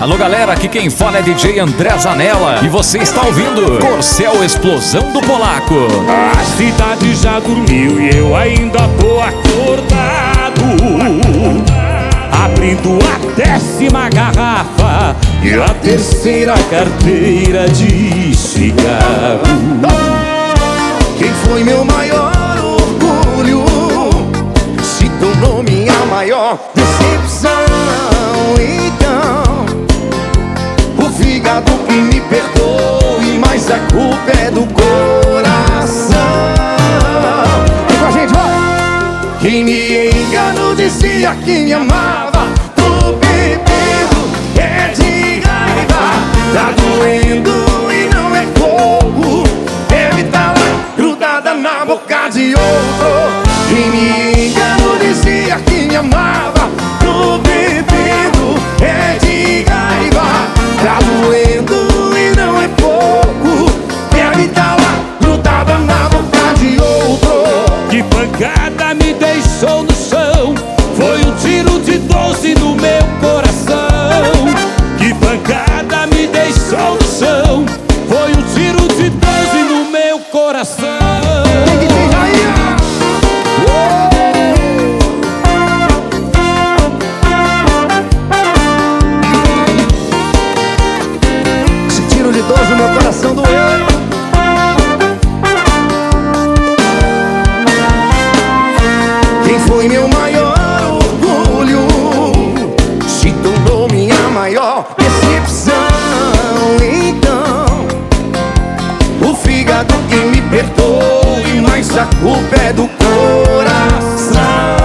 Alô galera, aqui quem fala é DJ André Zanella e você está ouvindo Corcel Explosão do Polaco. A cidade já dormiu e eu ainda tô acordado, abrindo a 10ª garrafa e a 3ª carteira de cigarro. Quem foi meu maior orgulho se tornou minha maior decepção. Então, o fígado que me perdoe, mas a culpa é do coração. Vem com a gente, vai! Quem me enganou dizia que me amava. Tô bebendo, é de raiva. Tá doendo e não é pouco. Deve tá lá grudada na boca de outro. Quem me enganou dizia que me amava. Tô bebendo, é de raiva. Tá doendo e não é pouco. Deve tá lá grudada na boca de outro. Que pancada me deixou no chão, foi um tiro de 12 no meu coração. Que pancada me deixou no chão, foi um tiro de 12 no meu coração. Esse tiro de 12 no meu coração doeu. Quem foi meu maior orgulho se tornou minha maior decepção. Então, o fígado que me perdoe, mas a culpa é do coração.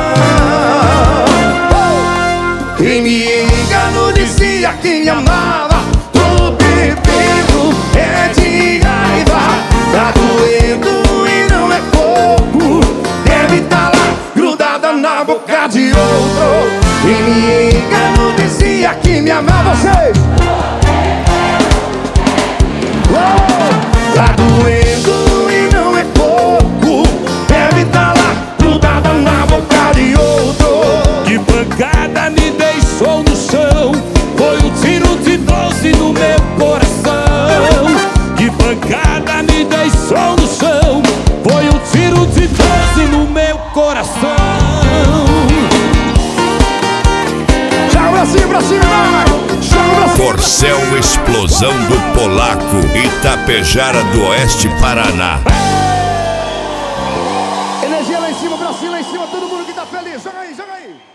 Quem me enganou dizia que me amava. Tô bebendo, é de raiva. Tá doendo e não é pouco. Deve tá lá grudada na boca de outro. Quem me enganou dizia que me amava. Vocês! Tá doendo e não é pouco. Deve tá lá grudada na boca de outro. Que pancada me deixou no chão, foi um tiro de 12 no meu coração. Que pancada me deixou no chão, foi um tiro de 12 no meu coração. Joga pra cima, vai! Joga pra cima! Corcel Explosão do Polaco, Itapejara do Oeste, Paraná. Energia lá em cima, bracinho lá em cima, todo mundo que tá feliz. Joga aí, joga aí!